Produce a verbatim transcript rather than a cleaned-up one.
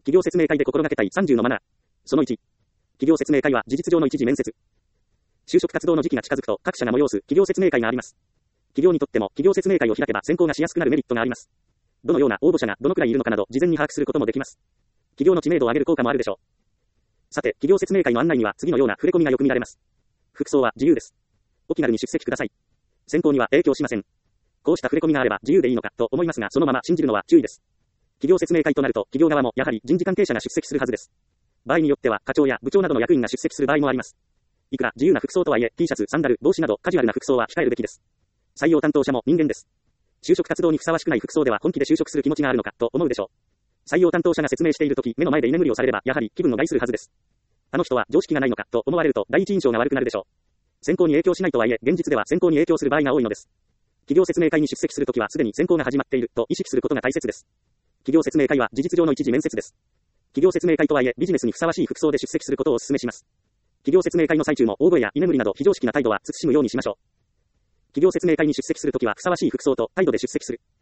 企業説明会で心がけたいさんじゅうのマナー。そのいち。企業説明会は事実上の一次面接。就職活動の時期が近づくと各社が催す企業説明会があります。企業にとっても企業説明会を開けば選考がしやすくなるメリットがあります。どのような応募者がどのくらいいるのかなど事前に把握することもできます。企業の知名度を上げる効果もあるでしょう。さて、企業説明会の案内には次のような触れ込みがよく見られます。服装は自由です。お気軽に出席ください。選考には影響しません。こうした触れ込みがあれば自由でいいのかと思いますが、そのまま信じるのは注意です。企業説明会となると企業側もやはり人事関係者が出席するはずです。場合によっては課長や部長などの役員が出席する場合もあります。いくら自由な服装とはいえ T シャツ、サンダル、帽子などカジュアルな服装は控えるべきです。採用担当者も人間です。就職活動にふさわしくない服装では本気で就職する気持ちがあるのかと思うでしょう。採用担当者が説明しているとき目の前で居眠りをされればやはり気分を害するはずです。あの人は常識がないのかと思われると第一印象が悪くなるでしょう。選考に影響しないとはいえ現実では選考に影響する場合が多いのです。企業説明会に出席するときはすでに選考が始まっていると意識することが大切です。企業説明会は事実上の一次面接です。企業説明会とはいえビジネスにふさわしい服装で出席することをお勧めします。企業説明会の最中も大声や居眠りなど非常識な態度は慎むようにしましょう。企業説明会に出席するときはふさわしい服装と態度で出席する。